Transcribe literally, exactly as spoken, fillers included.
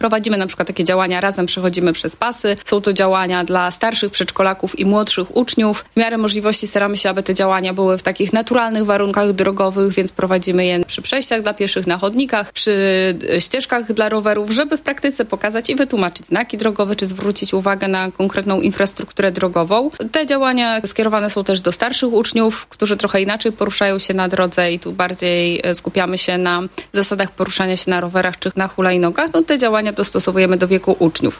Prowadzimy na przykład takie działania, razem przechodzimy przez pasy. Są to działania dla starszych przedszkolaków i młodszych uczniów. W miarę możliwości staramy się, aby te działania były w takich naturalnych warunkach drogowych, więc prowadzimy je przy przejściach dla pieszych, na chodnikach, przy ścieżkach dla rowerów, żeby w praktyce pokazać i wytłumaczyć znaki drogowe, czy zwrócić uwagę na konkretną infrastrukturę drogową. Te działania skierowane są też do starszych uczniów, którzy trochę inaczej poruszają się na drodze i tu bardziej skupiamy się na zasadach poruszania się na rowerach czy na hulajnogach. No, te działania dostosowujemy do wieku uczniów.